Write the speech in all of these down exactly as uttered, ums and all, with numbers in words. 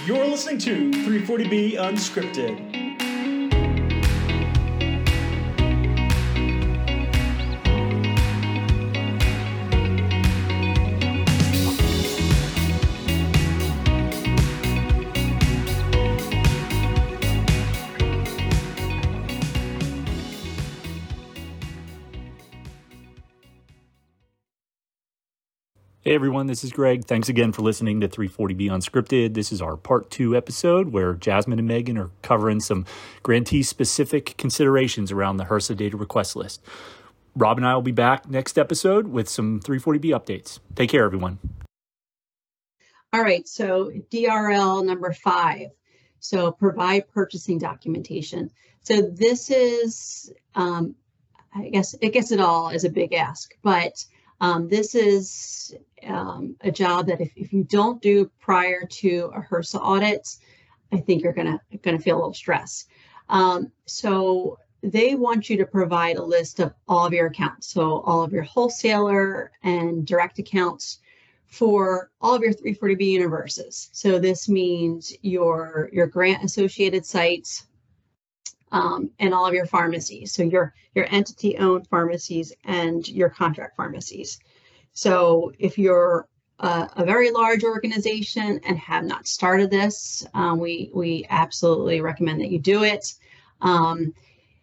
You're listening to three forty B Unscripted. Hey everyone, this is Greg. Thanks again for listening to three forty B Unscripted. This is our part two episode where Jasmine and Megan are covering some grantee-specific considerations around the HRSA data request list. Rob and I will be back next episode with some three forty B updates. Take care, everyone. All right, so D R L number five. So provide purchasing documentation. So this is, um, I guess, it gets it all as a big ask, but Um, this is um, a job that if, if you don't do prior to a HRSA audit, I think you're gonna gonna feel a little stress. Um, so they want you to provide a list of all of your accounts, so all of your wholesaler and direct accounts for all of your three forty B universes. So this means your your grant associated sites um, and all of your pharmacies. So your your entity owned pharmacies and your contract pharmacies. So if you're a, a very large organization and have not started this, um, we, we absolutely recommend that you do it. Um,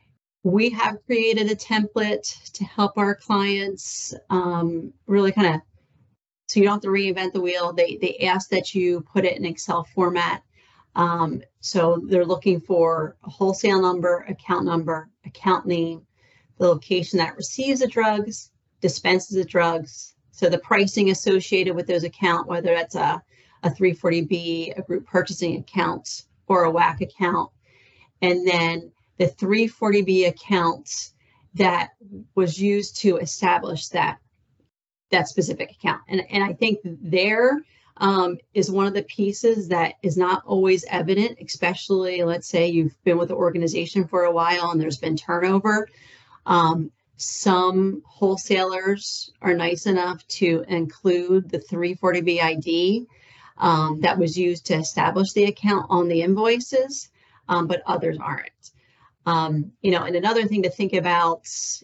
we have created a template to help our clients um, really kind of, so you don't have to reinvent the wheel. They, they ask that you put it in Excel format. Um, so they're looking for a wholesale number, account number, account name, the location that receives the drugs, dispenses the drugs, so the pricing associated with those accounts, whether that's a, a three forty B, a group purchasing account, or a W A C account, and then the three forty B accounts that was used to establish that, that specific account. And, and I think there um, is one of the pieces that is not always evident, especially, let's say you've been with the organization for a while and there's been turnover. Um, some wholesalers are nice enough to include the three forty B I D um, that was used to establish the account on the invoices, um, but others aren't. Um, you know, and another thing to think about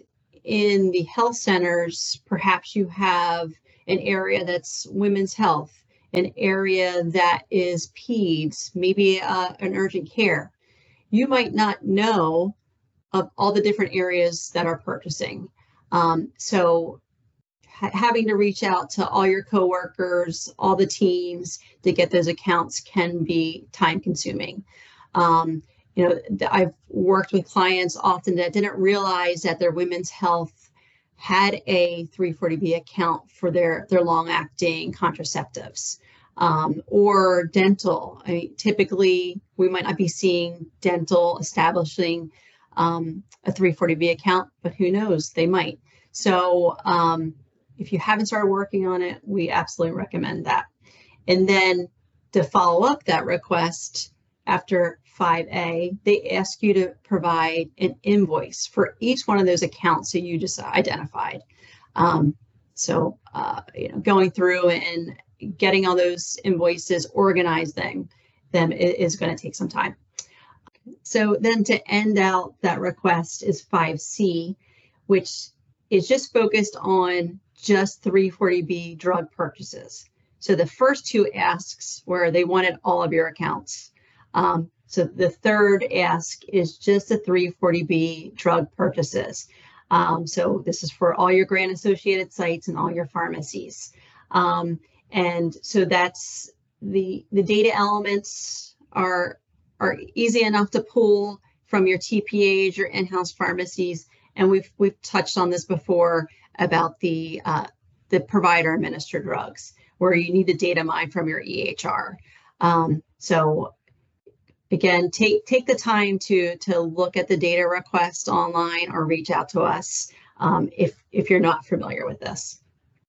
in the health centers, perhaps you have an area that's women's health, an area that is peds, maybe uh, an urgent care. You might not know of all the different areas that are purchasing. Um, so ha- having to reach out to all your coworkers, all the teams to get those accounts can be time consuming. Um, you know, th- I've worked with clients often that didn't realize that their women's health had a three forty B account for their, their long acting contraceptives. Um, or dental. I mean, typically we might not be seeing dental establishing Um, a three forty B account, but who knows, they might. So um, if you haven't started working on it, we absolutely recommend that. And then to follow up that request after five A, they ask you to provide an invoice for each one of those accounts that you just identified. Um, so, uh, you know, going through and getting all those invoices, organizing them is going to take some time. So then to end out that request is five C, which is just focused on just three forty B drug purchases. So the first two asks where they wanted all of your accounts. Um, so the third ask is just the three forty B drug purchases. Um, so this is for all your grant associated sites and all your pharmacies. Um, and so that's the, the data elements are are easy enough to pull from your T P As, your in-house pharmacies, and we've we've touched on this before about the uh, the provider administered drugs, where you need to data mine from your E H R. Um, so again, take take the time to to look at the data request online or reach out to us um, if if you're not familiar with this.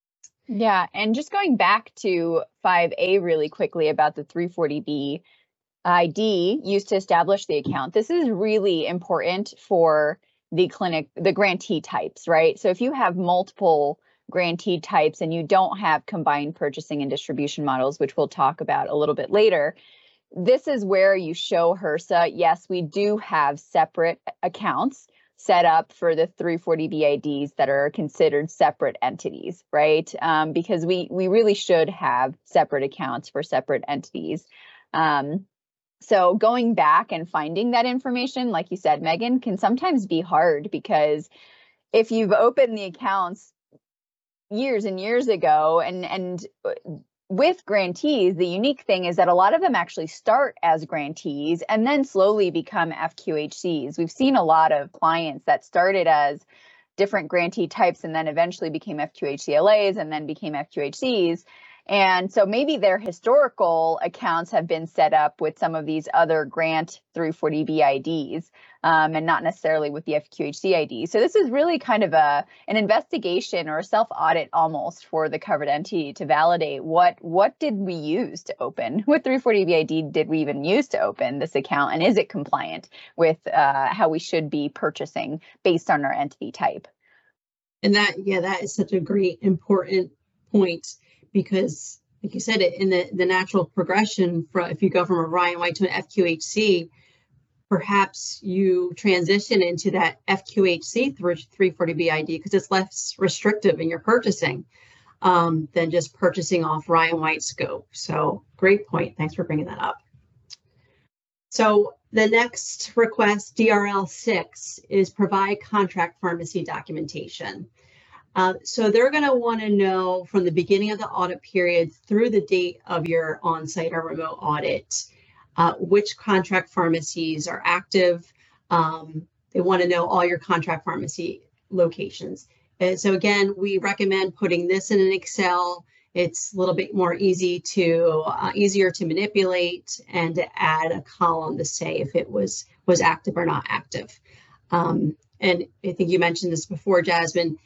Yeah, and just going back to five A really quickly about the three forty B I D used to establish the account. This is really important for the clinic, the grantee types, right? So if you have multiple grantee types and you don't have combined purchasing and distribution models, which we'll talk about a little bit later, this is where you show HRSA, yes, we do have separate accounts set up for the three forty B I Ds that are considered separate entities, right? Um, because we, we really should have separate accounts for separate entities. Um, so going back and finding that information, like you said, Megan, can sometimes be hard, because if you've opened the accounts years and years ago, and, and with grantees, the unique thing is that a lot of them actually start as grantees and then slowly become F Q H Cs. We've seen a lot of clients that started as different grantee types and then eventually became F Q H C L As and then became F Q H Cs. And so maybe their historical accounts have been set up with some of these other grant three forty B I Ds, um, and not necessarily with the F Q H C I D. So this is really kind of a an investigation or a self-audit almost for the covered entity to validate what what did we use to open? What three forty B I D did we even use to open this account? And is it compliant with uh, how we should be purchasing based on our entity type? And that, yeah, that is such a great, important point. Because, like you said, in the, the natural progression, for if you go from a Ryan White to an F Q H C, perhaps you transition into that F Q H C three forty B I D because it's less restrictive in your purchasing um, than just purchasing off Ryan White scope. So great point. Thanks for bringing that up. So the next request, D R L six, is provide contract pharmacy documentation. Uh, so they're going to want to know from the beginning of the audit period through the date of your on-site or remote audit, uh, which contract pharmacies are active. Um, they want to know all your contract pharmacy locations. And so again, we recommend putting this in an Excel. It's a little bit more easy to uh, easier to manipulate and to add a column to say if it was was active or not active. Um, and I think you mentioned this before, Jasmine.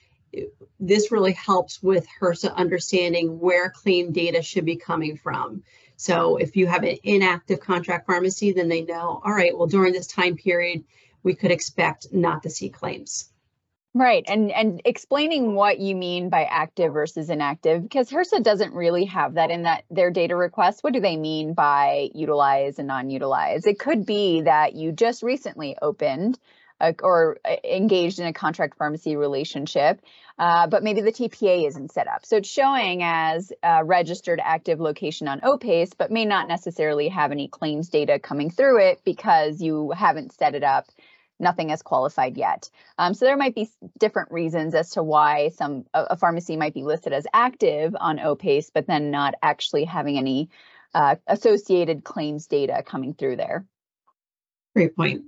This really helps with HRSA understanding where claim data should be coming from. So if you have an inactive contract pharmacy, then they know, all right, well, during this time period, we could expect not to see claims. Right. And and explaining what you mean by active versus inactive, because HRSA doesn't really have that in that their data request. What do they mean by utilize and non-utilize? It could be that you just recently opened a, or engaged in a contract pharmacy relationship, uh, but maybe the T P A isn't set up. So it's showing as a registered active location on O PACE, but may not necessarily have any claims data coming through it because you haven't set it up. Nothing has qualified yet. Um, so there might be different reasons as to why some a, a pharmacy might be listed as active on O PACE, but then not actually having any uh, associated claims data coming through there. Great point.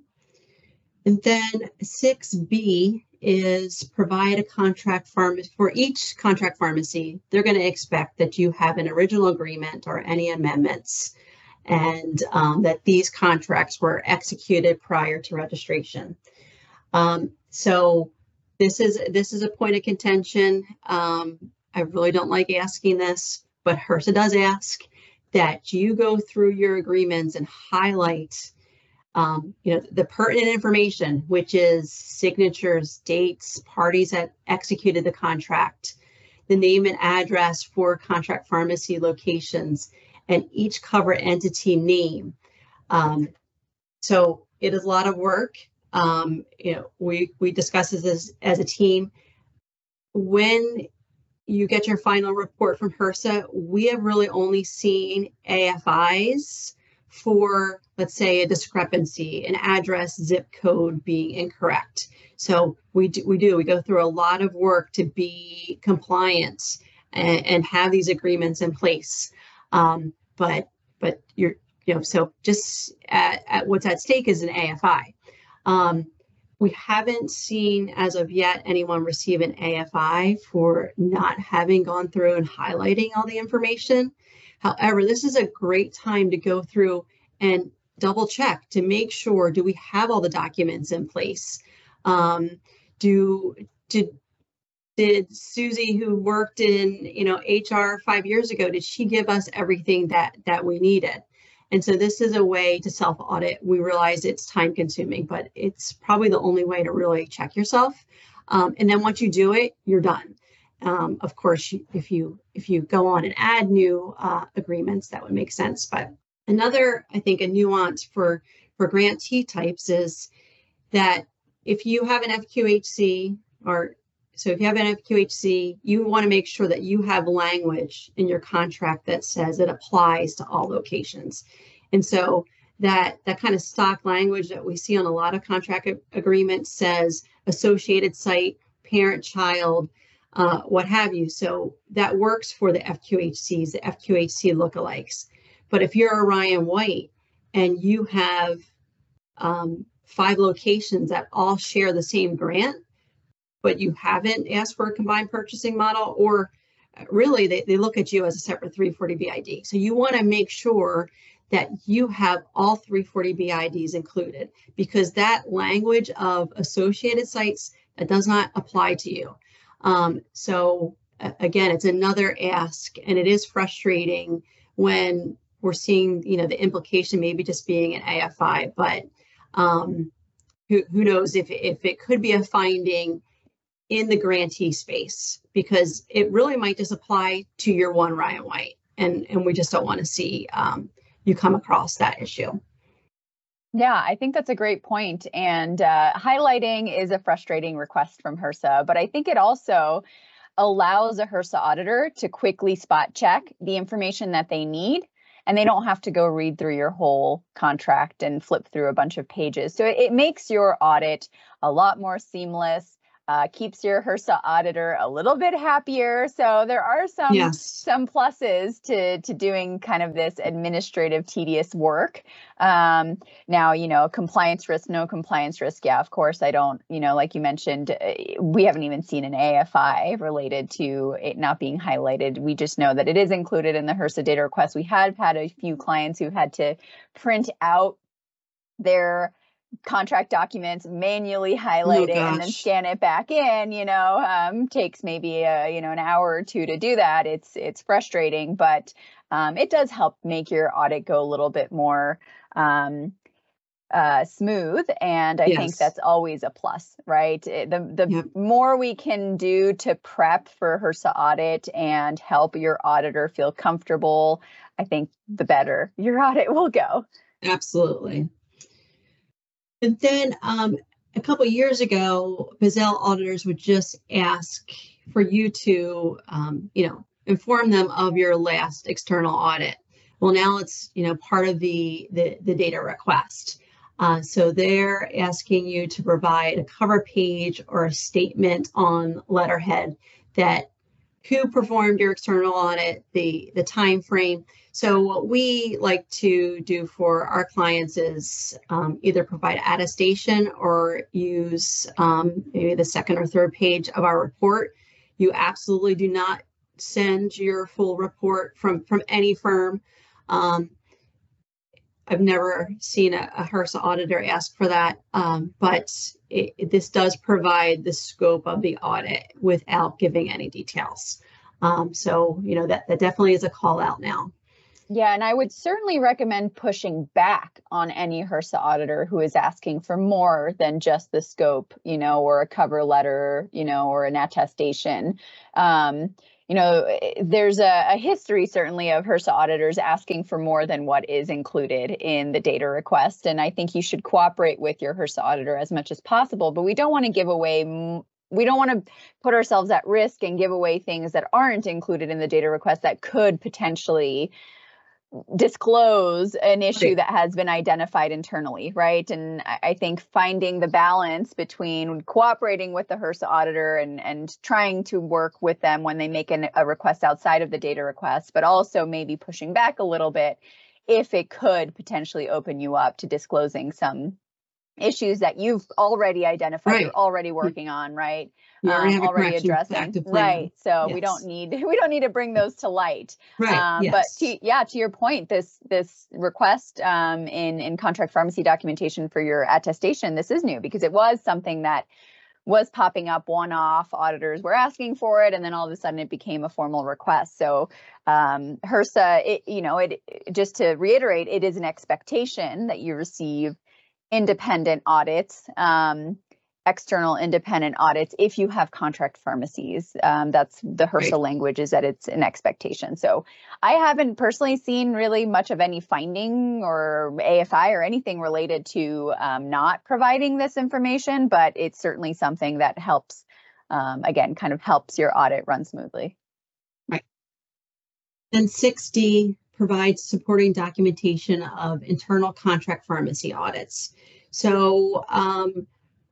And then six B is provide a contract pharmacy. For each contract pharmacy, they're going to expect that you have an original agreement or any amendments, and um, that these contracts were executed prior to registration. Um, so this is this is a point of contention. Um, I really don't like asking this, but HRSA does ask that you go through your agreements and highlight um, you know, the pertinent information, which is signatures, dates, parties that executed the contract, the name and address for contract pharmacy locations, and each covered entity name. Um, so it is a lot of work. Um, you know, we we discuss this as, as a team. When you get your final report from HRSA, we have really only seen A F Is for, let's say, a discrepancy, an address, zip code being incorrect. So we do, we do, we go through a lot of work to be compliant and, and have these agreements in place. Um, but, but you're, you know, so just at, at what's at stake is an A F I. Um, we haven't seen as of yet anyone receive an A F I for not having gone through and highlighting all the information. However, this is a great time to go through and double check to make sure, do we have all the documents in place? Um, do, did, did Susie, who worked in, you know, H R five years ago, did she give us everything that, that we needed? And so this is a way to self-audit. We realize it's time consuming, but it's probably the only way to really check yourself. Um, and then once you do it, you're done. Um, of course, if you if you go on and add new uh, agreements, that would make sense. But Another, I think, a nuance for, for grantee types is that if you have an F Q H C, or so if you have an F Q H C, you want to make sure that you have language in your contract that says it applies to all locations. And so that that kind of stock language that we see on a lot of contract agreements says associated site, parent, child, uh, what have you. So that works for the F Q H Cs, the F Q H C lookalikes. But if you're a Ryan White and you have um, five locations that all share the same grant, but you haven't asked for a combined purchasing model, or really they, they look at you as a separate three forty B I D. So you want to make sure that you have all three forty B I Ds included, because that language of associated sites, that does not apply to you. Um, so uh, again, it's another ask, and it is frustrating when we're seeing, you know, the implication maybe just being an A F I, but um, who, who knows if, if it could be a finding in the grantee space, because it really might just apply to your one Ryan White, and, and we just don't want to see um, you come across that issue. Yeah, I think that's a great point. And uh, highlighting is a frustrating request from HRSA, but I think it also allows a HRSA auditor to quickly spot check the information that they need, and they don't have to go read through your whole contract and flip through a bunch of pages. So it, it makes your audit a lot more seamless. Uh, keeps your HRSA auditor a little bit happier. So there are some Yes. some pluses to to doing kind of this administrative tedious work. Um, now, you know, compliance risk, no compliance risk. Yeah, of course, I don't, you know, like you mentioned, uh, we haven't even seen an A F I related to it not being highlighted. We just know that it is included in the HRSA data request. We have had a few clients who had to print out their contract documents, manually highlight Oh, it, and then gosh. scan it back in. You know, um, takes maybe a, you know, an hour or two to do that. It's it's frustrating, but um, it does help make your audit go a little bit more um, uh, smooth. And I Yes. think that's always a plus, right? It- The the Yep. more we can do to prep for HRSA audit and help your auditor feel comfortable, I think the better your audit will go. Absolutely. And then um, a couple of years ago, Bazell auditors would just ask for you to, um, you know, inform them of your last external audit. Well, now it's, you know, part of the, the, the data request. Uh, so they're asking you to provide a cover page or a statement on letterhead that who performed your external audit, the, the time frame. So what we like to do for our clients is um, either provide attestation or use um, maybe the second or third page of our report. You absolutely do not send your full report from, from any firm. Um, I've never seen a, a HRSA auditor ask for that, um, but it, it, this does provide the scope of the audit without giving any details. Um, so, you know, that, that definitely is a call out now. Yeah, and I would certainly recommend pushing back on any HRSA auditor who is asking for more than just the scope, you know, or a cover letter, you know, or an attestation. Um, you know, there's a, a history certainly of HRSA auditors asking for more than what is included in the data request. And I think you should cooperate with your HRSA auditor as much as possible, but we don't want to give away m- we don't want to put ourselves at risk and give away things that aren't included in the data request that could potentially disclose an issue Right. that has been identified internally, right? And I I think finding the balance between cooperating with the HRSA auditor and, and trying to work with them when they make an, a request outside of the data request, but also maybe pushing back a little bit if it could potentially open you up to disclosing some issues that you've already identified, Right. you're already working on, right? You already Um, have a already correction addressing, active plan. right? So we Yes. don't need we don't need to bring those to light. Right. Um, Yes. But to, yeah, to your point, this this request um, in in contract pharmacy documentation for your attestation, this is new because it was something that was popping up one-off. Auditors were asking for it, and then all of a sudden it became a formal request. So um, HRSA, it, you know, it just to reiterate, it is an expectation that you receive independent audits. Um, external independent audits if you have contract pharmacies. Um, that's the HRSA Right. language, is that it's an expectation. So I haven't personally seen really much of any finding or A F I or anything related to um, not providing this information, but it's certainly something that helps, um, again, kind of helps your audit run smoothly. Right. And six D provides supporting documentation of internal contract pharmacy audits. So um,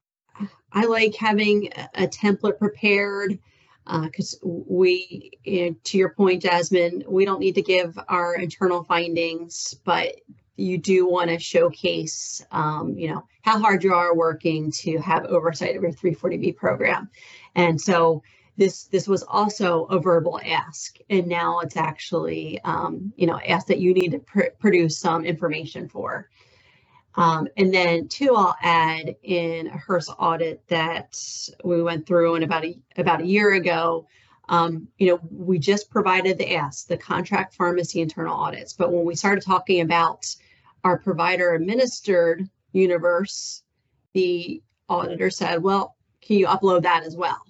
I like having a, a template prepared because uh, we, you know, to your point, Jasmine, we don't need to give our internal findings, but you do want to showcase, um, you know, how hard you are working to have oversight of your three forty B program. And so this this was also a verbal ask, and now it's actually, um, you know, ask that you need to pr- produce some information for. Um, and then two, I'll add in a HRSA audit that we went through in about a, about a year ago. Um, you know, we just provided the ask, the contract pharmacy internal audits. But when we started talking about our provider administered universe, the auditor said, well, can you upload that as well?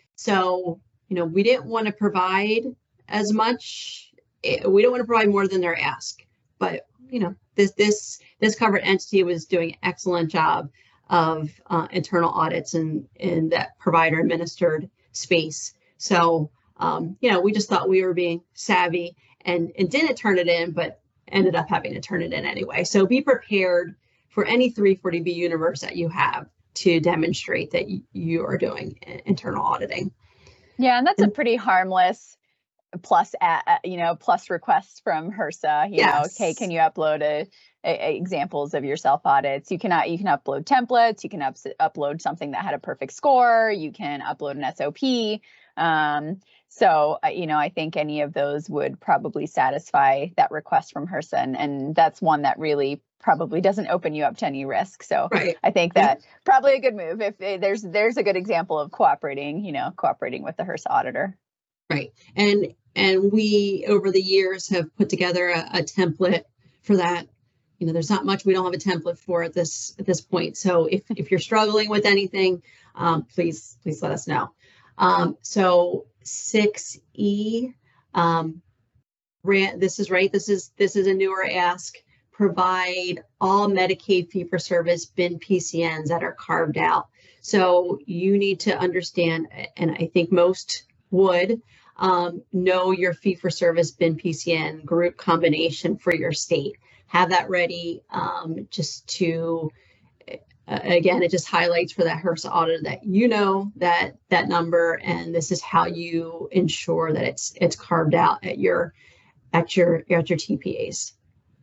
So, you know, we didn't want to provide as much. We don't want to provide more than their ask, but you know, this this this covered entity was doing an excellent job of uh, internal audits in in that provider administered space. So um, you know, we just thought we were being savvy and and didn't turn it in, but ended up having to turn it in anyway. So be prepared for any three forty B universe that you have to demonstrate that y- you are doing internal auditing. Yeah, and that's and, a pretty harmless plus, uh, you know, plus requests from HRSA. You yes. know, okay, can you upload a, a, a examples of your self audits? You cannot, you can upload templates. You can up, upload something that had a perfect score. You can upload an S O P. Um, so, uh, you know, I think any of those would probably satisfy that request from HRSA, and, and that's one that really probably doesn't open you up to any risk. So right. I think that yep. probably a good move if uh, there's there's a good example of cooperating, you know, cooperating with the HRSA auditor. Right. And and we, over the years, have put together a, a template for that. You know, there's not much we don't have a template for at this at this point. So if, if you're struggling with anything, um, please, please let us know. Um, so six E, um, ran, this is right. This is this is a newer ask. Provide all Medicaid fee-for-service B I N P C Ns that are carved out. So you need to understand, and I think most would, um, know your fee-for-service B I N P C N group combination for your state. Have that ready, um, just to, uh, again, it just highlights for that HRSA auditor that you know that that number, and this is how you ensure that it's it's carved out at your at your at your T P As.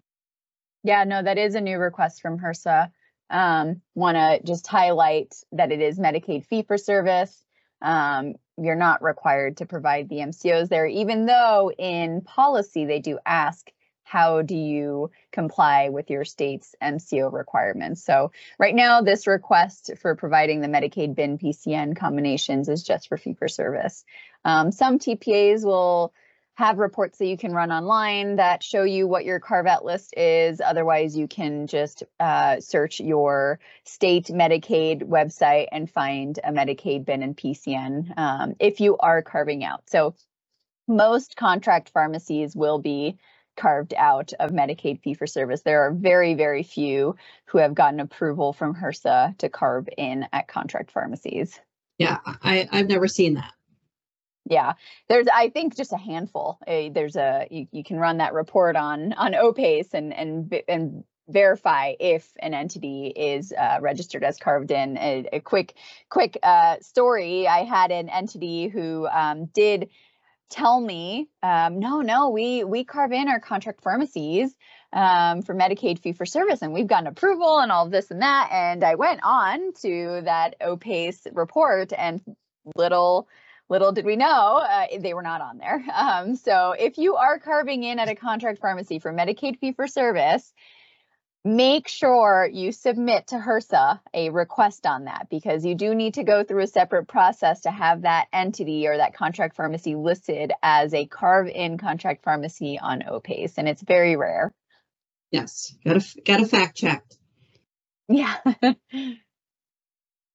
Yeah, no, that is a new request from HRSA. Um, want to just highlight that it is Medicaid fee-for-service. Um, you're not required to provide the M C Os there, even though in policy they do ask, how do you comply with your state's M C O requirements? So right now, this request for providing the Medicaid B I N P C N combinations is just for fee-for-service. Um, some T P As will have reports that you can run online that show you what your carve-out list is. Otherwise, you can just uh, search your state Medicaid website and find a Medicaid B I N and P C N um, if you are carving out. So most contract pharmacies will be carved out of Medicaid fee-for-service. There are very, very few who have gotten approval from HRSA to carve in at contract pharmacies. Yeah, I, I've never seen that. Yeah, there's, I think, just a handful. Uh, there's a, you, you can run that report on on O PACE and and and verify if an entity is uh, registered as carved in. A, a quick quick uh, story: I had an entity who um, did tell me, um, no, no, we we carve in our contract pharmacies um, for Medicaid fee for service, and we've gotten approval and all of this and that. And I went on to that O PACE report, and little. Little did we know, uh, they were not on there. Um, so if you are carving in at a contract pharmacy for Medicaid fee-for-service, make sure you submit to HRSA a request on that, because you do need to go through a separate process to have that entity or that contract pharmacy listed as a carve-in contract pharmacy on O PACE, and it's very rare. Yes, got to got to fact check. Yeah.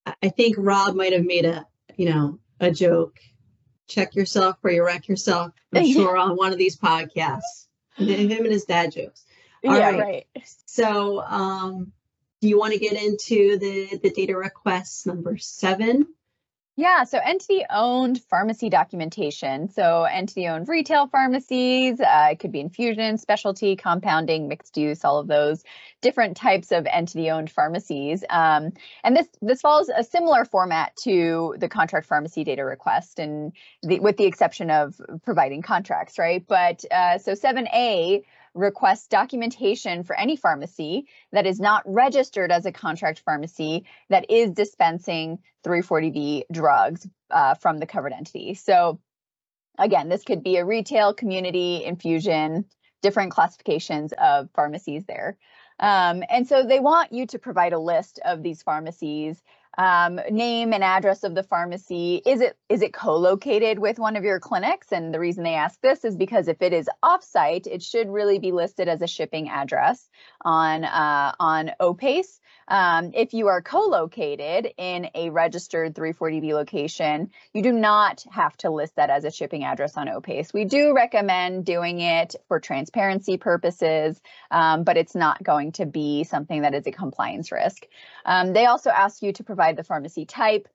I I think Rob might have made a, you know, a joke. Check yourself or you wreck yourself. I'm sure on one of these podcasts. Him and his dad jokes. All yeah, right. right. So, um, do you want to get into the, the data requests number seven? Yeah, so entity-owned pharmacy documentation. So entity-owned retail pharmacies, uh, it could be infusion, specialty, compounding, mixed use, all of those different types of entity-owned pharmacies. Um, and this this follows a similar format to the contract pharmacy data request, and the, with the exception of providing contracts, right? But uh, so seven A requests documentation for any pharmacy that is not registered as a contract pharmacy that is dispensing three forty B drugs uh, from the covered entity. So again, this could be a retail, community, infusion, different classifications of pharmacies there. Um, and so they want you to provide a list of these pharmacies, um, name and address of the pharmacy. Is it is it co-located with one of your clinics? And the reason they ask this is because if it is offsite, it should really be listed as a shipping address on uh, on O P A C E. Um, if you are co-located in a registered three forty B location, you do not have to list that as a shipping address on O P A C E. We do recommend doing it for transparency purposes, um, but it's not going to be something that is a compliance risk. Um, they also ask you to provide the pharmacy type,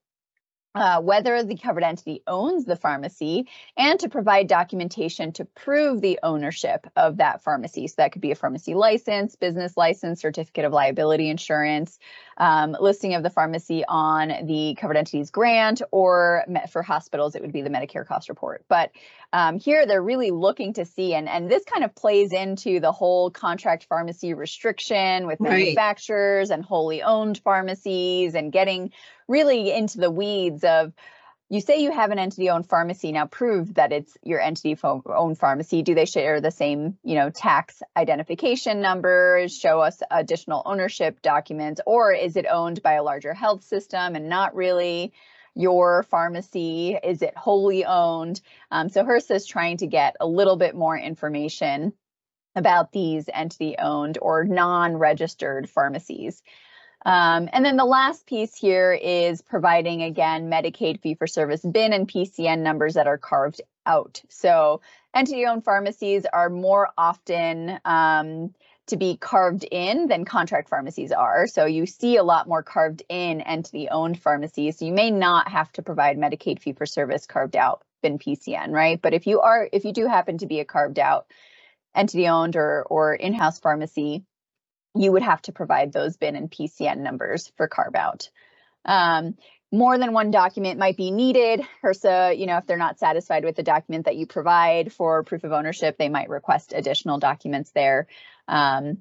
Uh, whether the covered entity owns the pharmacy, and to provide documentation to prove the ownership of that pharmacy. So that could be a pharmacy license, business license, certificate of liability insurance, um, listing of the pharmacy on the covered entity's grant, or for hospitals, it would be the Medicare cost report. But um, here they're really looking to see, and, and this kind of plays into the whole contract pharmacy restriction with Right. manufacturers and wholly owned pharmacies, and getting really into the weeds of, you say you have an entity-owned pharmacy, now prove that it's your entity-owned pharmacy. Do they share the same, you know, tax identification numbers, show us additional ownership documents, or is it owned by a larger health system and not really your pharmacy? Is it wholly owned? Um, so HRSA is trying to get a little bit more information about these entity-owned or non-registered pharmacies. Um, and then the last piece here is providing, again, Medicaid fee-for-service B I N and P C N numbers that are carved out. So entity-owned pharmacies are more often um, to be carved in than contract pharmacies are. So you see a lot more carved in entity-owned pharmacies. So you may not have to provide Medicaid fee-for-service carved out B I N P C N, right? But if you are, if you do happen to be a carved out entity-owned or, or in-house pharmacy, you would have to provide those B I N and P C N numbers for carve out. Um, more than one document might be needed. HRSA, you know, if they're not satisfied with the document that you provide for proof of ownership, they might request additional documents there. Um,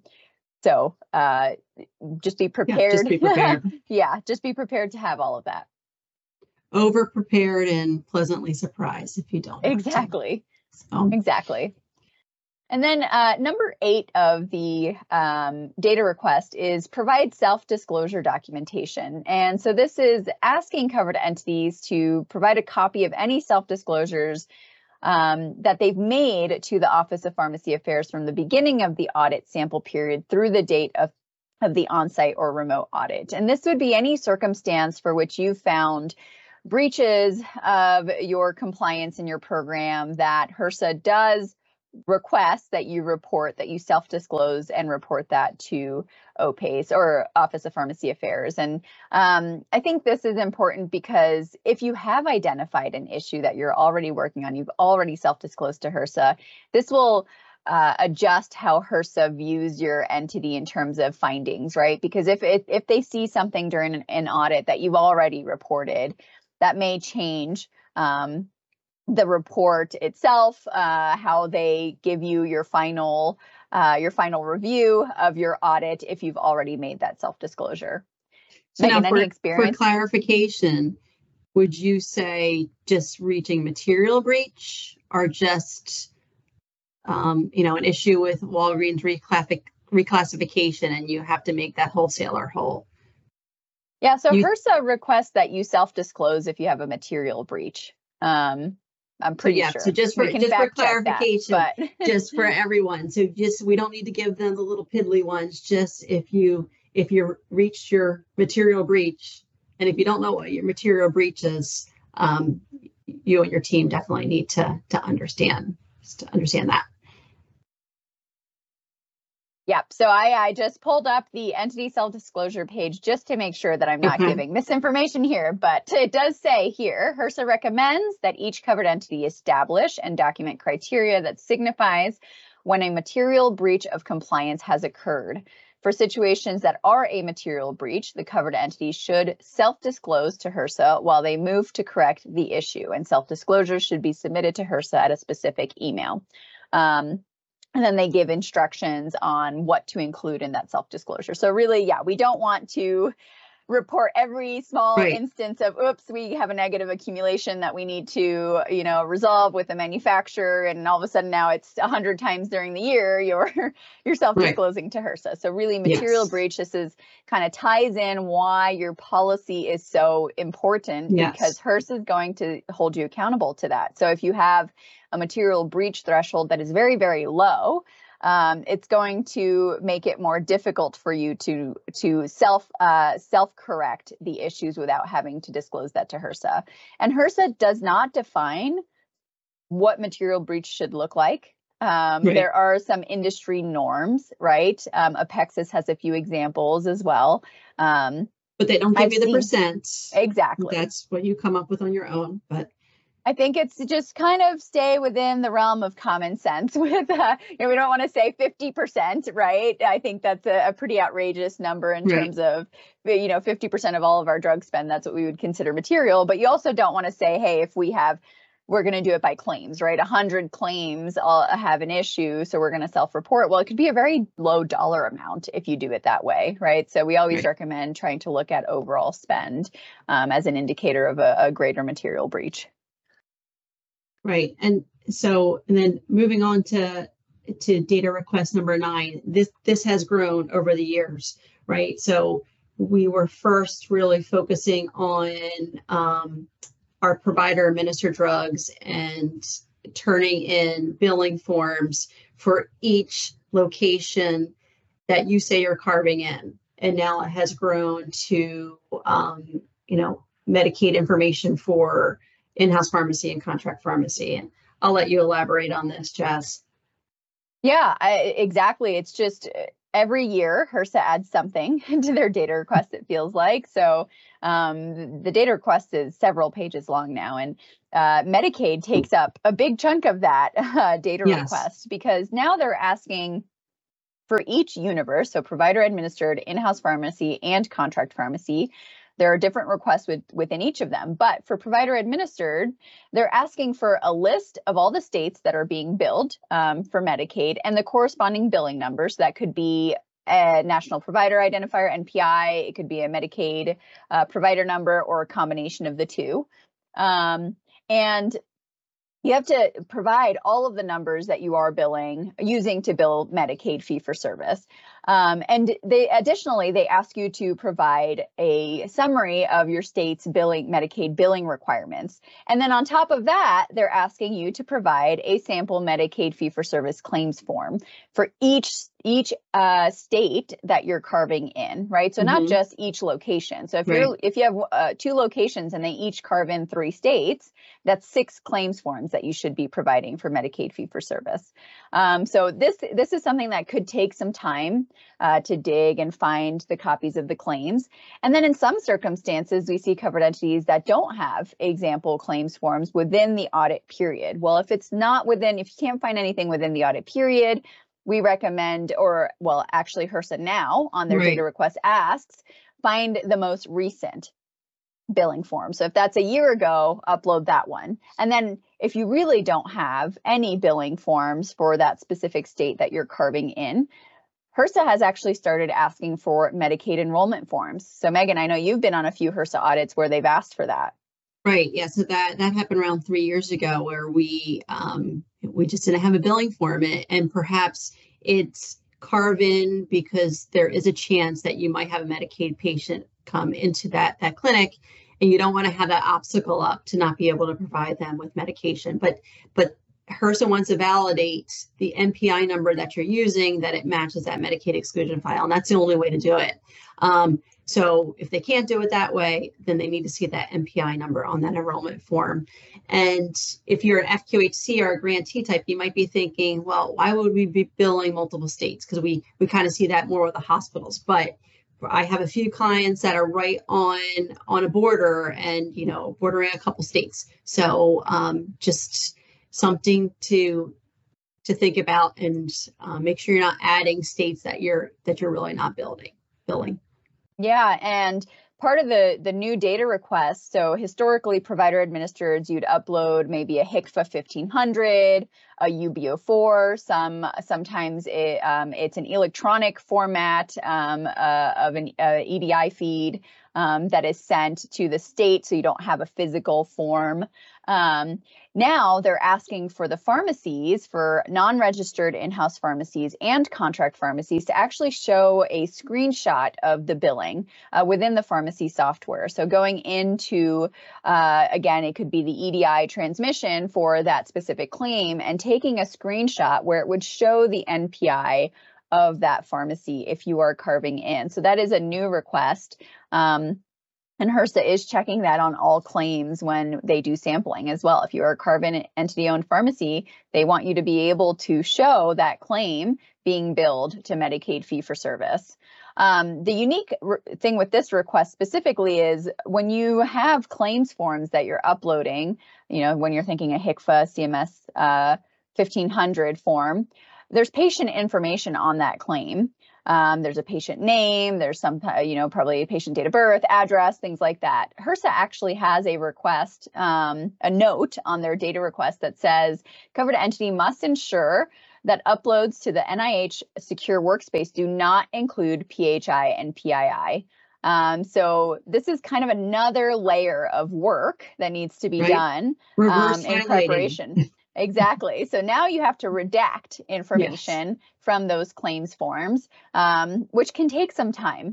so uh, just be prepared. Yeah, just be prepared. Yeah, just be prepared to have all of that. Over prepared and pleasantly surprised if you don't. Exactly. So. Exactly. And then uh, number eight of the um, data request is provide self-disclosure documentation. And so this is asking covered entities to provide a copy of any self-disclosures um, that they've made to the Office of Pharmacy Affairs from the beginning of the audit sample period through the date of, of the on-site or remote audit. And this would be any circumstance for which you found breaches of your compliance in your program that HRSA does request that you report, that you self-disclose and report that to O P A C E or Office of Pharmacy Affairs. And um, I think this is important because if you have identified an issue that you're already working on, you've already self-disclosed to HRSA, this will uh, adjust how HRSA views your entity in terms of findings, right? Because if if, if they see something during an, an audit that you've already reported, that may change um, the report itself, uh, how they give you your final uh, your final review of your audit if you've already made that self-disclosure. So Megan, now for, any experience? for clarification, would you say just reaching material breach or just, um, you know, an issue with Walgreens reclassific reclassification and you have to make that wholesaler whole? Yeah, so You- HRSA requests that you self-disclose if you have a material breach. Um, I'm pretty yeah, sure. so just for- We can just for fact check that, clarification, but Just for everyone. So just, we don't need to give them the little piddly ones. Just if you, if you reached your material breach, And if you don't know what your material breach is, um, you and your team definitely need to, to understand, to understand that. Yep. So I, I just pulled up the entity self-disclosure page just to make sure that I'm not Okay. giving misinformation here, but it does say here, HRSA recommends that each covered entity establish and document criteria that signifies when a material breach of compliance has occurred. For situations that are a material breach, the covered entity should self-disclose to HRSA while they move to correct the issue, and self-disclosure should be submitted to HRSA at a specific email. Um, And then they give instructions on what to include in that self-disclosure. So really, yeah, we don't want to report every small Right. instance of, oops, we have a negative accumulation that we need to, you know, resolve with the manufacturer. And all of a sudden now it's a hundred times during the year, you're, you're self-disclosing right. to HRSA. So really material yes. breach, this is kind of ties in why your policy is so important yes. because HRSA is going to hold you accountable to that. So if you have a material breach threshold that is very, very low, um, it's going to make it more difficult for you to to self uh, self correct the issues without having to disclose that to HRSA. And HRSA does not define what material breach should look like. Um, right. There are some industry norms, right? Um, Apexis has a few examples as well. Um, but they don't give I've you the seen, percent. Exactly. That's what you come up with on your own. But I think it's just kind of stay within the realm of common sense with, uh, you know, we don't want to say fifty percent, right? I think that's a, a pretty outrageous number in right. terms of, you know, fifty percent of all of our drug spend, that's what we would consider material. But you also don't want to say, hey, if we have, we're going to do it by claims, right? A hundred claims all have an issue, so we're going to self-report. Well, it could be a very low dollar amount if you do it that way, right? So we always right. recommend trying to look at overall spend um, as an indicator of a, a greater material breach. Right. And so, and then moving on to, to data request number nine, this, this has grown over the years, right? So we were first really focusing on um, our provider administered drugs and turning in billing forms for each location that you say you're carving in. And now it has grown to, um, you know, Medicaid information for in-house pharmacy and contract pharmacy. And I'll let you elaborate on this, Jess. Yeah, I, exactly. It's just every year HRSA adds something to their data request, it feels like. So um, the data request is several pages long now, and uh, Medicaid takes up a big chunk of that uh, data yes. request, because now they're asking for each universe, so provider administered, in-house pharmacy, and contract pharmacy. There are different requests with, within each of them, but for provider administered, they're asking for a list of all the states that are being billed um, for Medicaid and the corresponding billing numbers. That could be a national provider identifier, N P I, it could be a Medicaid uh, provider number, or a combination of the two. Um, and you have to provide all of the numbers that you are billing, using to bill Medicaid fee for service. Um, and they additionally, they ask you to provide a summary of your state's billing, Medicaid billing requirements. And then on top of that, they're asking you to provide a sample Medicaid fee for service claims form for each each uh, state that you're carving in, right? So mm-hmm. not just each location. So if right. you're if you have uh, two locations and they each carve in three states, that's six claims forms that you should be providing for Medicaid fee for service. Um, so this this is something that could take some time uh, to dig and find the copies of the claims. And then in some circumstances, we see covered entities that don't have example claims forms within the audit period. Well, if it's not within, if you can't find anything within the audit period, we recommend, or well, actually HRSA now on their right. data request asks, find the most recent billing form. So if that's a year ago, upload that one. And then if you really don't have any billing forms for that specific state that you're carving in, HRSA has actually started asking for Medicaid enrollment forms. So Megan, I know you've been on a few HRSA audits where they've asked for that. Right. Yeah. So that that happened around three years ago, where we um, we just didn't have a billing form, and, and perhaps it's carve in because there is a chance that you might have a Medicaid patient come into that that clinic, and you don't want to have that obstacle up to not be able to provide them with medication. But but HRSA wants to validate the N P I number that you're using, that it matches that Medicaid exclusion file, and that's the only way to do it. Um, So if they can't do it that way, then they need to see that M P I number on that enrollment form. And if you're an F Q H C or a grantee type, you might be thinking, well, why would we be billing multiple states? Because we we kind of see that more with the hospitals. But I have a few clients that are right on on a border and, you know, bordering a couple states. So um, just something to to think about, and uh, make sure you're not adding states that you're that you're really not building billing. Yeah, and part of the the new data request, so historically provider administered, you'd upload maybe a H C F A fifteen hundred, a U B O four, some sometimes it, um, it's an electronic format um, uh, of an uh, E D I feed um, that is sent to the state, so you don't have a physical form. Um, now they're asking for the pharmacies, for non-registered in-house pharmacies and contract pharmacies, to actually show a screenshot of the billing uh, within the pharmacy software. So going into, uh, again, it could be the E D I transmission for that specific claim, and taking a screenshot where it would show the N P I of that pharmacy if you are carving in. So that is a new request. Um, And HRSA is checking that on all claims when they do sampling as well. If you are a carve-in entity-owned pharmacy, they want you to be able to show that claim being billed to Medicaid fee-for-service. Um, the unique thing with this request specifically is when you have claims forms that you're uploading, you know, when you're thinking a H C F A C M S uh, fifteen hundred form, there's patient information on that claim. Um, there's a patient name, there's some, you know, probably a patient date of birth, address, things like that. HRSA actually has a request, um, a note on their data request that says covered entity must ensure that uploads to the N I H secure workspace do not include P H I and P I I. Um, so this is kind of another layer of work that needs to be Right. done um, in preparation. Exactly. So now you have to redact information yes. from those claims forms, um, which can take some time.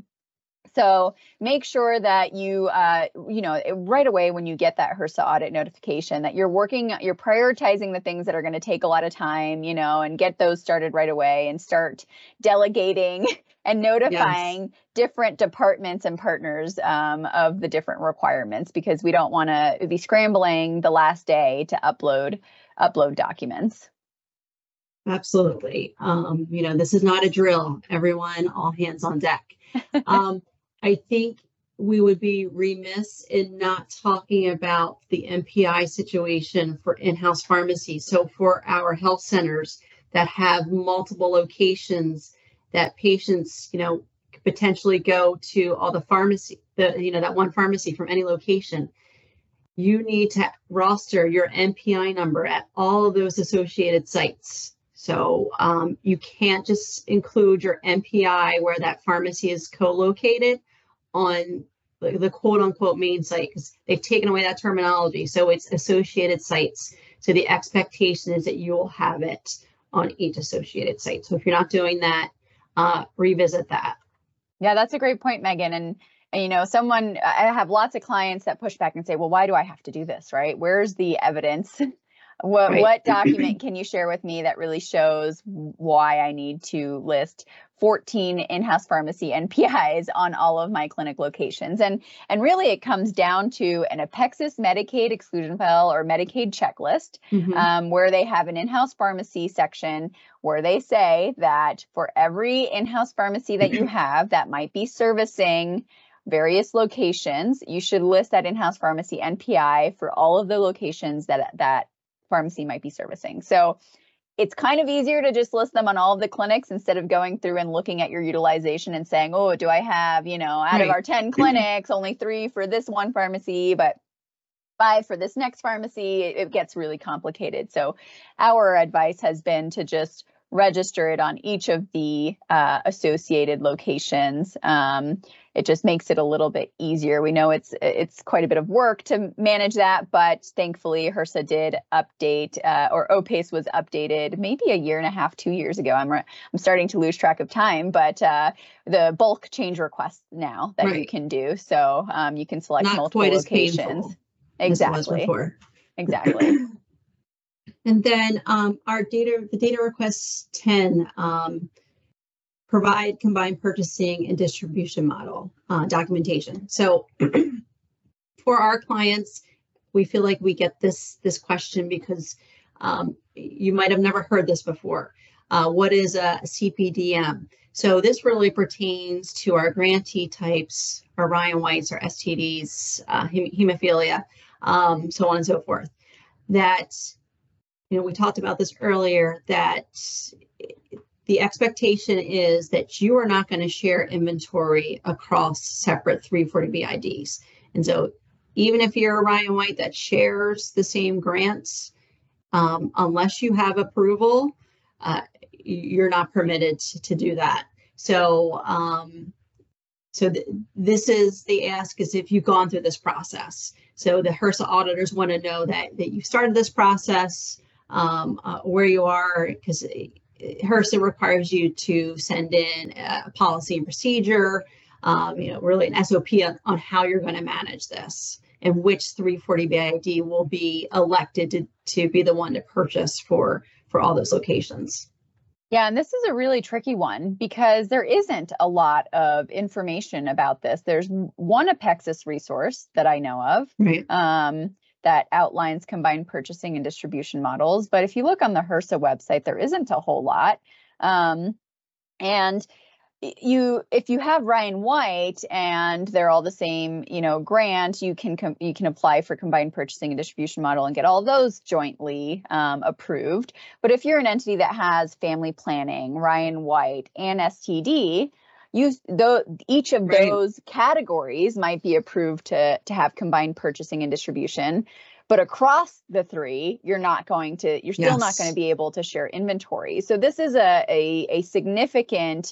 So make sure that you, uh, you know, right away when you get that HRSA audit notification, that you're working, you're prioritizing the things that are going to take a lot of time, you know, and get those started right away, and start delegating and notifying yes. different departments and partners um, of the different requirements, because we don't want to be scrambling the last day to upload upload documents. Absolutely. Um, you know, this is not a drill. Everyone, all hands on deck. Um, I think we would be remiss in not talking about the M P I situation for in-house pharmacies. So for our health centers that have multiple locations, that patients, you know, potentially go to all the pharmacy, the, you know, that one pharmacy from any location, you need to roster your M P I number at all of those associated sites. So um, you can't just include your M P I where that pharmacy is co-located on the, the quote unquote main site, because they've taken away that terminology. So it's associated sites. So the expectation is that you will have it on each associated site. So if you're not doing that, uh, revisit that. Yeah, that's a great point, Megan. And, and, you know, someone, I have lots of clients that push back and say, well, why do I have to do this, right? Where's the evidence? What, right. what document can you share with me that really shows why I need to list fourteen in-house pharmacy N P Is on all of my clinic locations? And, and really it comes down to an Apexis Medicaid exclusion file or Medicaid checklist, mm-hmm. um, where they have an in-house pharmacy section where they say that for every in-house pharmacy that you have that might be servicing various locations, you should list that in-house pharmacy N P I for all of the locations that that pharmacy might be servicing. So it's kind of easier to just list them on all of the clinics instead of going through and looking at your utilization and saying, oh, do I have, you know, out right. of our ten clinics, only three for this one pharmacy, but five for this next pharmacy. It gets really complicated. So our advice has been to just register it on each of the uh, associated locations. Um, it just makes it a little bit easier. We know it's it's quite a bit of work to manage that, but thankfully HRSA did update, uh, or O PACE was updated maybe a year and a half, two years ago. I'm re- I'm starting to lose track of time, but uh, the bulk change requests now that right. you can do. So um, you can select Not multiple quite locations. As painful exactly. As it was before. Exactly. And then um, our data, the data request ten, um, provide combined purchasing and distribution model uh, documentation. So for our clients, we feel like we get this, this question because um, you might have never heard this before. Uh, what is a C P D M? So this really pertains to our grantee types, our Ryan Whites, our S T Ds, uh, hem- hemophilia, um, so on and so forth. That, you know, we talked about this earlier, that the expectation is that you are not going to share inventory across separate three forty B I Ds. And so even if you're a Ryan White that shares the same grants, um, unless you have approval, uh, you're not permitted to, to do that. So, um, so th- this is the ask is if you've gone through this process. So the HRSA auditors want to know that, that you've started this process, um, uh, where you are, because HRSA requires you to send in a policy and procedure, um, you know, really an S O P on, on how you're going to manage this and which three forty B I D will be elected to, to be the one to purchase for, for all those locations. Yeah, and this is a really tricky one because there isn't a lot of information about this. There's one Apexus resource that I know of, right, um, that outlines combined purchasing and distribution models. But if you look on the HRSA website, there isn't a whole lot. Um, and you, if you have Ryan White and they're all the same, you know, grant, you can com- you can apply for combined purchasing and distribution model and get all those jointly um, approved. But if you're an entity that has family planning, Ryan White, and S T D, you though each of right. those categories might be approved to to have combined purchasing and distribution. But across the three, you're not going to, you're still Yes. not going to be able to share inventory. So this is a a, a significant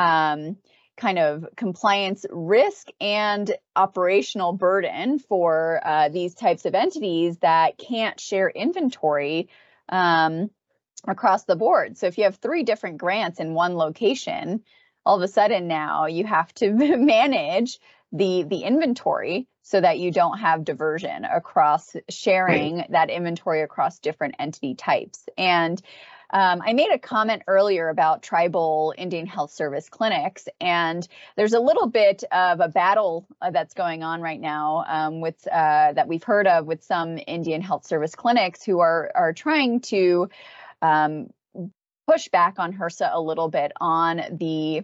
um, kind of compliance risk and operational burden for uh, these types of entities that can't share inventory um, across the board. So if you have three different grants in one location, all of a sudden now you have to manage the the inventory so that you don't have diversion across sharing right. that inventory across different entity types. And um, I made a comment earlier about tribal Indian Health Service clinics, and there's a little bit of a battle uh, that's going on right now um, with uh, that we've heard of with some Indian Health Service clinics who are are trying to um, push back on HRSA a little bit on the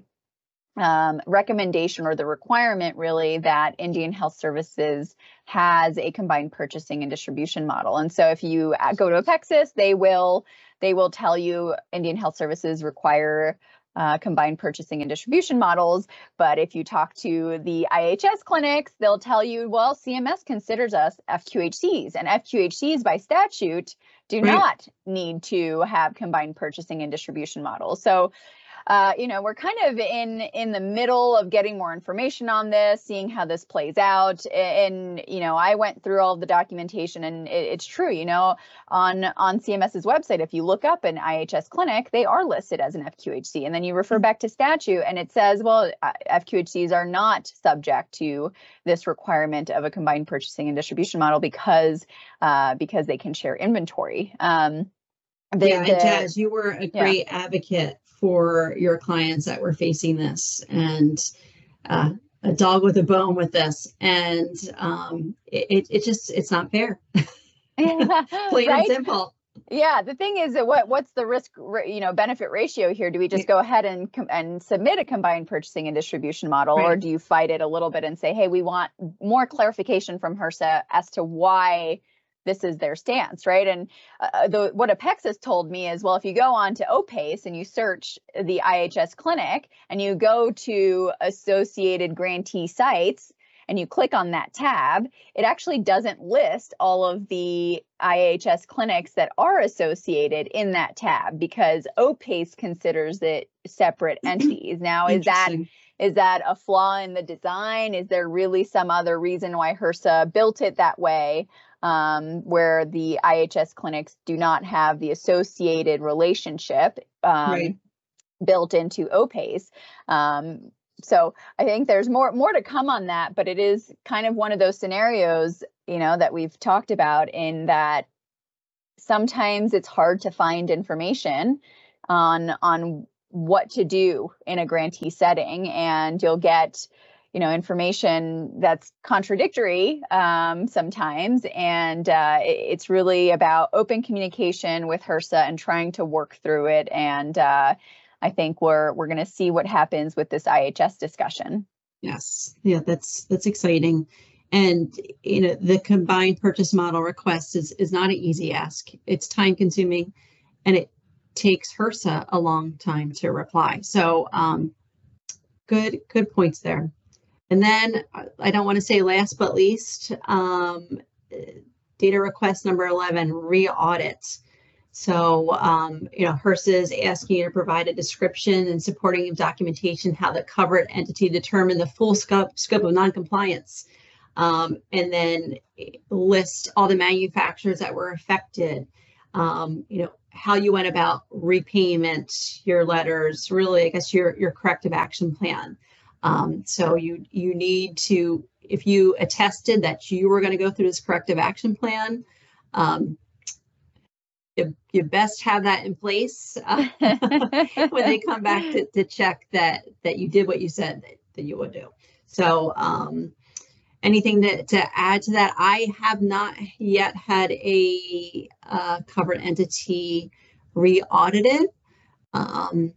Um, recommendation or the requirement really that Indian Health Services has a combined purchasing and distribution model. And so if you go to Apexus, they will they will tell you Indian Health Services require uh, combined purchasing and distribution models. But if you talk to the I H S clinics, they'll tell you, well, C M S considers us F Q H Cs, and F Q H Cs by statute do right. not need to have combined purchasing and distribution models. So Uh, you know, we're kind of in in the middle of getting more information on this, seeing how this plays out. And, you know, I went through all of the documentation, and it, it's true, you know, on on CMS's website, if you look up an I H S clinic, they are listed as an F Q H C. And then you refer back to statute and it says, well, F Q H Cs are not subject to this requirement of a combined purchasing and distribution model because uh, because they can share inventory. Um, the, yeah, and Jazz, you were a great yeah. advocate for your clients that were facing this, and uh, a dog with a bone with this, and um, it, it just it's not fair. Plain right? and simple. Yeah, the thing is that what what's the risk, you know, benefit ratio here? Do we just go ahead and and submit a combined purchasing and distribution model, right. or do you fight it a little bit and say, hey, we want more clarification from HRSA as to why this is their stance, right? And uh, the, what Apexus told me is, well, if you go on to OPACE and you search the I H S clinic and you go to associated grantee sites and you click on that tab, it actually doesn't list all of the I H S clinics that are associated in that tab because OPACE considers it separate entities. Now, is that Is that a flaw in the design? Is there really some other reason why HRSA built it that way, um, where the I H S clinics do not have the associated relationship um, right. built into OPACE? Um, so I think there's more more to come on that, but it is kind of one of those scenarios, you know, that we've talked about in that sometimes it's hard to find information on on what to do in a grantee setting, and you'll get, you know, information that's contradictory um, sometimes. And uh, it's really about open communication with HRSA and trying to work through it. And uh, I think we're we're going to see what happens with this I H S discussion. Yes, yeah, that's that's exciting. And, you know, the combined purchase model request is, is not an easy ask. It's time consuming, and it takes HRSA a long time to reply. So um, good, good points there. And then I don't want to say last but least, um, data request number eleven, re-audit. So, um, you know, HRSA is asking you to provide a description and supporting documentation how the covered entity determined the full scope, scope of noncompliance. Um, and then list all the manufacturers that were affected, um, you know, how you went about repayment, your letters, really, I guess, your, your corrective action plan. Um, so you, you need to, if you attested that you were going to go through this corrective action plan, um, you, you best have that in place uh, when they come back to, to check that, that you did what you said that, that you would do. So, um, anything to, to add to that? I have not yet had a uh, covered entity re-audited. Um,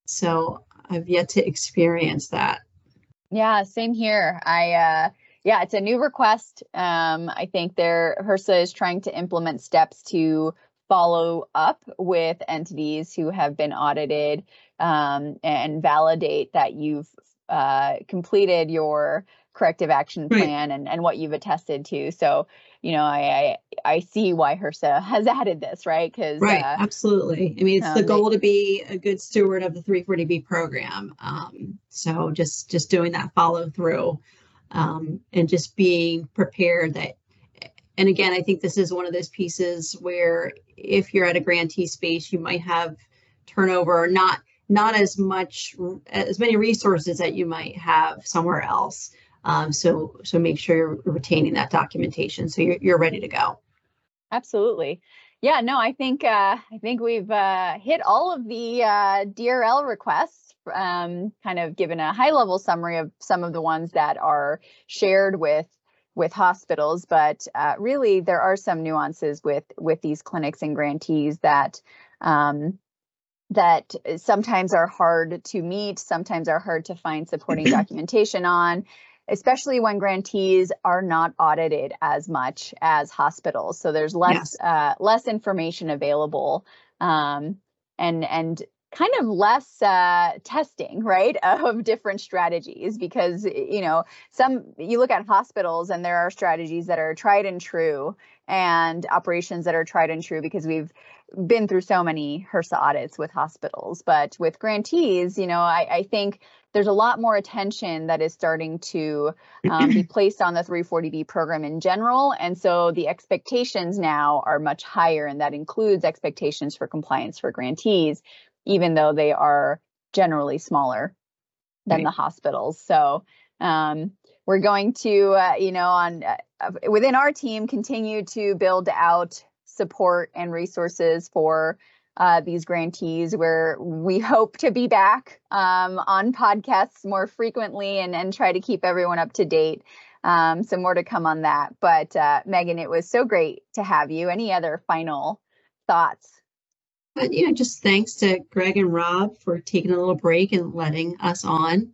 so I've yet to experience that. Yeah, same here. I, uh, yeah, it's a new request. Um, I think there, HRSA is trying to implement steps to follow up with entities who have been audited um, and validate that you've uh, completed your corrective action plan, right, and, and what you've attested to. So, you know, I I, I see why HRSA has added this, right? Because right, uh, absolutely. I mean, it's um, the goal to be a good steward of the three forty B program. Um, so just just doing that follow through, um, and just being prepared that. And again, I think this is one of those pieces where if you're at a grantee space, you might have turnover, not not as much as many resources that you might have somewhere else. Um, so, so make sure you're retaining that documentation so you're you're ready to go. Absolutely, yeah. No, I think uh, I think we've uh, hit all of the uh, D R L requests. Um, kind of given a high level summary of some of the ones that are shared with with hospitals, but uh, really there are some nuances with with these clinics and grantees that. Um, that sometimes are hard to meet, sometimes are hard to find supporting documentation on, especially when grantees are not audited as much as hospitals. So there's less Yes. uh, less information available, um, and and kind of less uh, testing, right, of different strategies, because, you know, some, you look at hospitals and there are strategies that are tried and true and operations that are tried and true because we've been through so many HRSA audits with hospitals. But with grantees, you know, I, I think there's a lot more attention that is starting to um, be placed on the three forty B program in general. And so the expectations now are much higher, and that includes expectations for compliance for grantees, even though they are generally smaller than Right. the hospitals. So um, we're going to, uh, you know, on uh, within our team, continue to build out support and resources for uh, these grantees, where we hope to be back um, on podcasts more frequently and, and try to keep everyone up to date. Um, so more to come on that. But uh, Megan, it was so great to have you. Any other final thoughts? But, you know, just thanks to Greg and Rob for taking a little break and letting us on.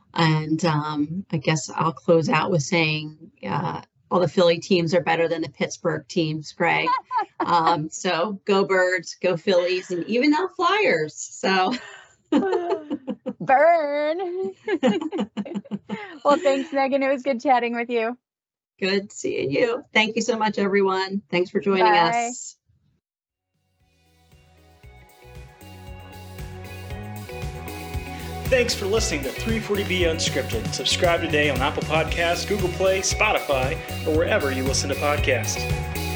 And um, I guess I'll close out with saying uh, all the Philly teams are better than the Pittsburgh teams, Greg. um, so go Birds, go Phillies, and even out Flyers. So burn. Well, thanks, Megan. It was good chatting with you. Good seeing you. Thank you so much, everyone. Thanks for joining Bye. us. Thanks for listening to three forty B Unscripted. Subscribe today on Apple Podcasts, Google Play, Spotify, or wherever you listen to podcasts.